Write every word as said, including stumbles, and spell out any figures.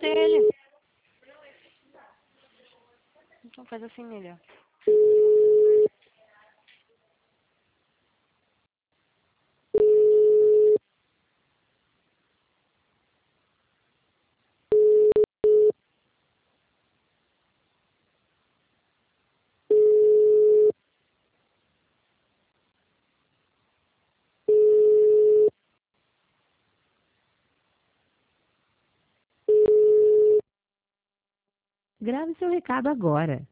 ele. Então faz assim melhor. Grave seu recado agora.